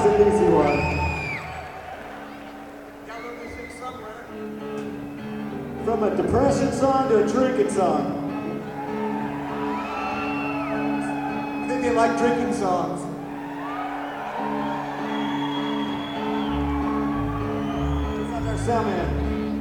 and easy one. From a depression song to a drinking song. I think they like drinking songs. That's our sound man.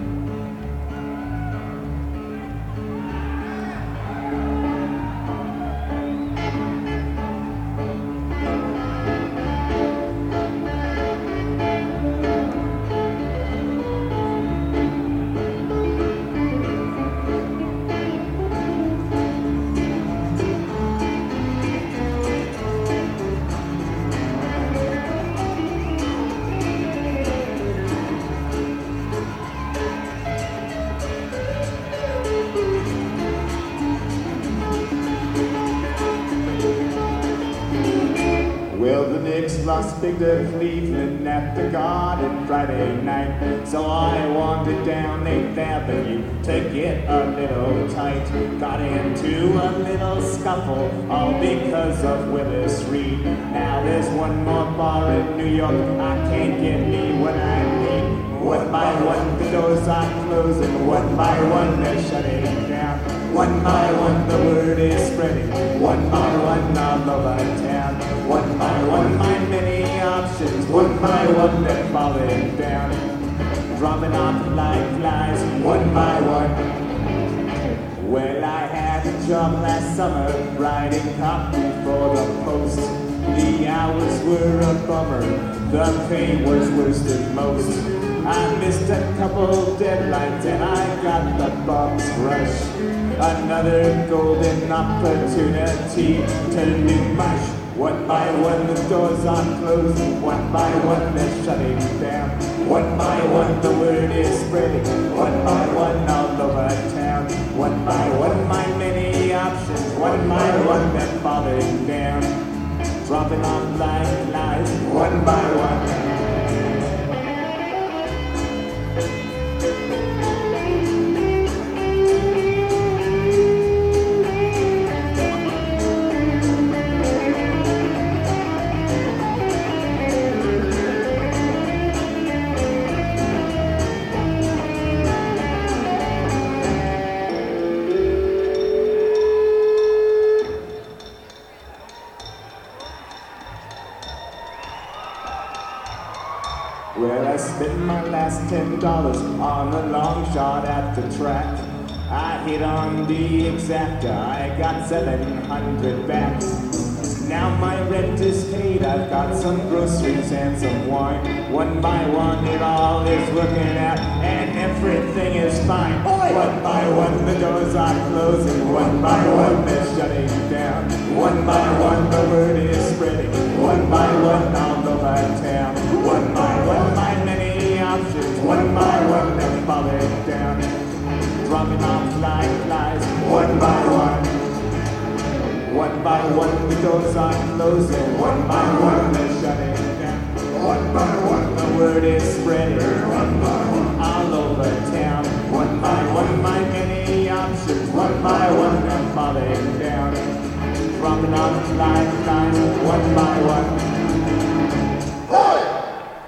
Well, the Knicks lost big to Cleveland at the Garden Friday night. So I wandered down 8th Avenue to get a little tight. Got into a little scuffle, all because of Willis Reed. Now there's one more bar in New York, I can't get me what I need. One by one the doors are closing, one by one they're shutting down. One by one the word is spreading, one by one all over town. One by one my many options, one by one they're falling down. Dropping off like flies, one by one. Well, I had a job last summer, writing copy for the Post. The hours were a bummer, the pay was worse than most. I missed a couple deadlines and I got the bumps rush. Another golden opportunity to do mush. One by one the doors are closing, one by one they're shutting down. One by one the word is spreading, one by one all over town. One by one my many options, one by one they're falling down. Dropping off like flies, one by one. Well, I spent my last $10 on a long shot at the track. I hit on the exacta, I got 700 back. Now my rent is paid, I've got some groceries and some wine. One by one it all is working out and everything is fine. One by one the doors are closing, one by one they're shutting down. One by one the word is spreading, one by one all over town. One by one my many options, one by one they're falling down. Dropping off like flies, one by one. One by one the doors are closing, one by one they're shutting down. One by one the word is spreading, one by one all over town. One by one my many options, one by one they're falling down. Dropping off like flies, one by one.